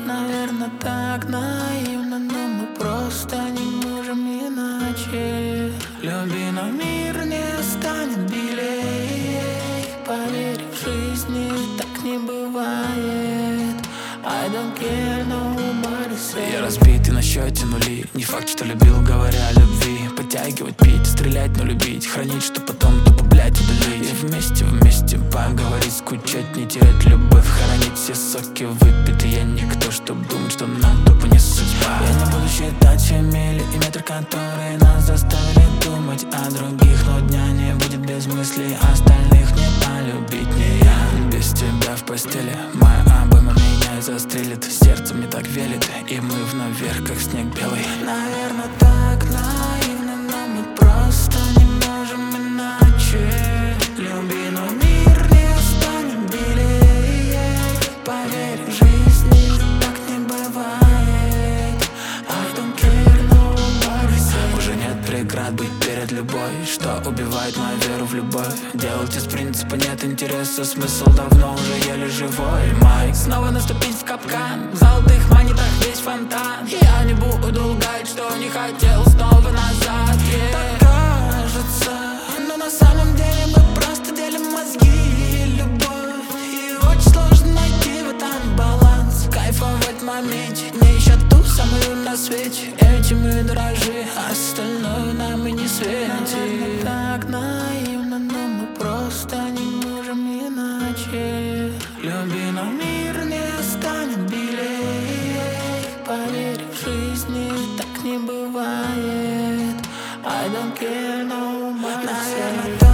Наверное, так наивно, но мы просто не можем иначе. Люби, но мир не станет белее. Поверь, в жизни так не бывает. I don't care, nobody say. Я разбитый на счете нули. Не факт, что любил, говоря о любви. Подтягивать, пить, стрелять, но любить. Хранить, что потом тупо, блять, удалить. И вместе поговорить, скучать, не терять любовь. Хоронить все соки выпитые. Я никто, чтоб думать, что нам тупо не судьба. Я не буду считать все мили и метры, которые нас заставили думать о других. Но дня не будет без мыслей, остальных не полюбить не я. Без тебя в постели моя обойма меня и застрелит. Сердце мне так велит, и мы вновь вверх, как снег белый. Наверное, так наивно, но мы просто не можем иначе. Люби, но мир не станет белее. Поверь, в жизни так не бывает. I don't care, nobody say. Уже нет преград быть перед любой, что убивает мою веру в любовь. Делать из принципа нет интереса, смысл давно уже еле живой. Майк, Снова наступить в капкан, в золотых монетах весь фонтан. Я не буду лгать, что не хотел снова назад. Так кажется, но на самом деле мы просто делим мозги и любовь. И очень сложно найти в этом баланс. Кайфовать в моменте, не ища ту самую на свете. Этим и дорожи, остальное нам и не светит. Наверное, так наивно, но мы просто не можем иначе. Люби, но мир не станет белее. Поверь, в жизни так не бывает. I don't care, nobody say.